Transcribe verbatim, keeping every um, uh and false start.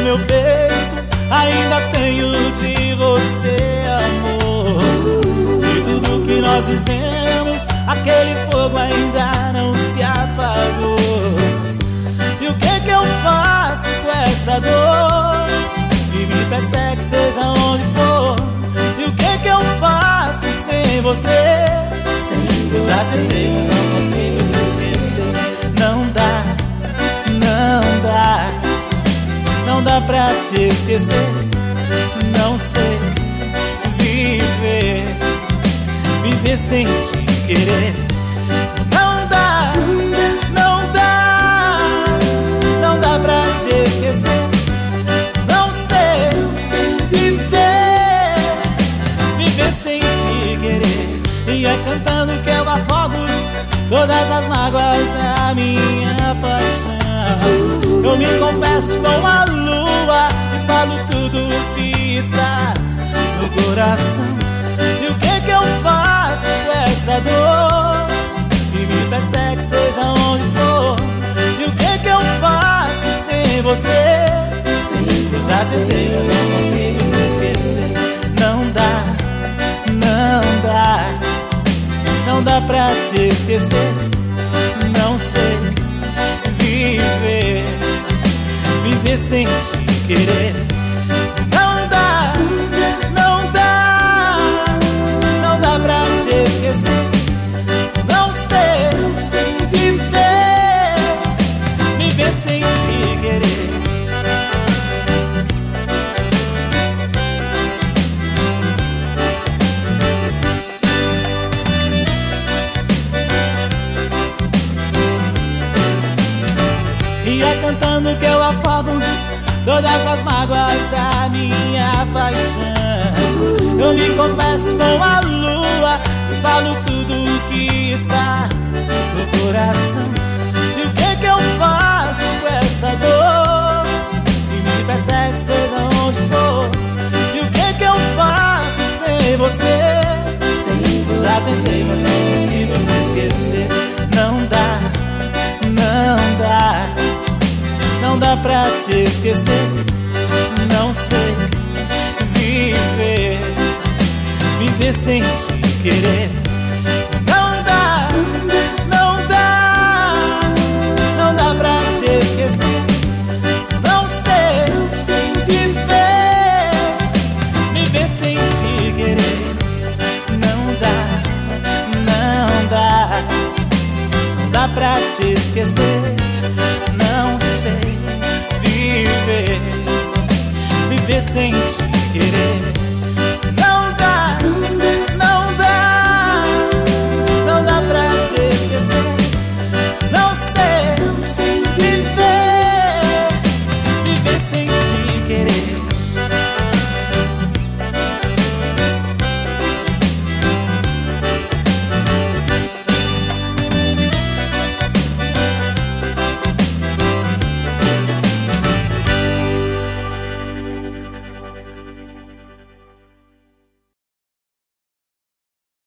meu peito ainda tenho de você, amor. De tudo que nós vivemos, aquele fogo ainda não se apagou. E o que que eu faço com essa dor que me persegue seja onde for? E o que que eu faço sem você? Eu já tentei, mas não consigo te esquecer. Não dá, não dá, não dá pra te esquecer. Não sei viver, viver sem te querer. Não dá, não dá, não dá pra te esquecer. Não sei viver, viver sem te querer. E é cantando que eu afogo todas as mágoas da minha paixão. Eu me confesso com a lua e falo tudo que está no coração. E o que que eu faço com essa dor que me persegue seja onde for? E o que que eu faço sem você? Eu já tentei, mas não consigo te esquecer. Não dá, não dá, não dá pra te esquecer. Não sei viver, viver sem te querer. Não dá, não dá, não dá pra te esquecer. Não sei viver, viver sem te querer. E é cantando que eu afogo todas as mágoas da minha paixão. Eu me confesso com a lua e falo tudo que está no coração. E o que que eu faço com essa dor que me persegue seja onde for? E o que que eu faço sem você? Eu já tentei, mas não consigo te esquecer. Não dá, não dá, não dá pra te esquecer. Não sei viver, viver sem te querer. Não dá, não dá, não dá pra te esquecer. Não sei viver, viver sem te querer. Não dá, não dá, não dá pra te esquecer. Não sei viver, viver sem te querer.